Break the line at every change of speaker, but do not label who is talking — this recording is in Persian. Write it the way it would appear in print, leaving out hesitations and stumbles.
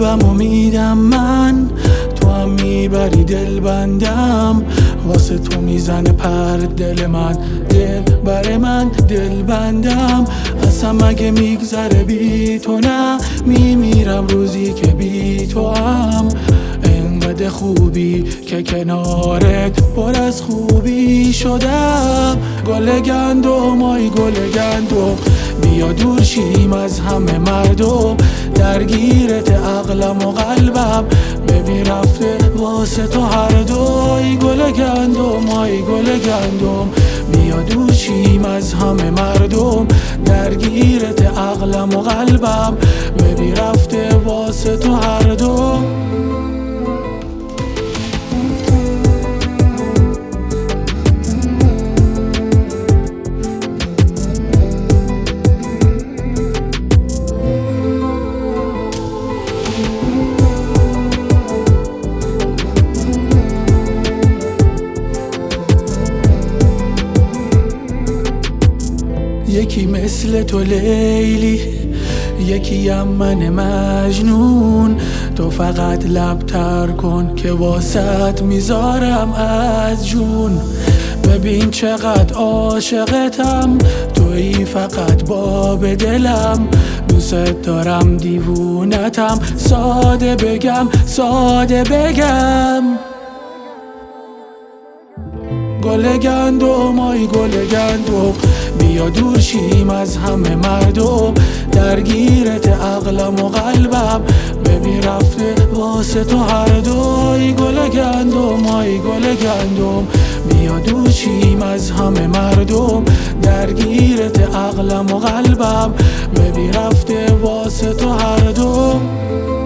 قلبمو میدم من، تو هم میبری دل بندم، واسه تو میزنه پر دل من، دل بر من دل بندم. اصلا مگه میگذره بی تو نه، میمیرم روزی که بی تو هم. انقدر خوبی که کنارت پر از خوبی شدم. گل گندم آی گل گندم، بیا دور شیم از همه مردم. درگیرت عقلم و قلبم، ببین رفته واسه تو هر دو. ای گل گندم آی گل گندم، بیا دور شیم از همه مردم. درگیرت عقلم و قلبم، ببین رفته واسه تو هر دو. یکی مثل تو لیلی، یکی هم من مجنون. تو فقط لب تر کن که واسط میذارم از جون. ببین چقدر عاشقتم، تویی فقط باب دلم. دوست دارم دیوونتم، ساده بگم ساده بگم. گل گندم آی گل گندم، بیا دور شیم از همه مردم. درگیرت عقلم و قلبم، ببین رفته واسه تو هر دو. ای گل گندم آی گل گندم، بیا دور شیم از همه مردم. درگیرت عقلم و قلبم، ببین رفته واسه تو هر دو.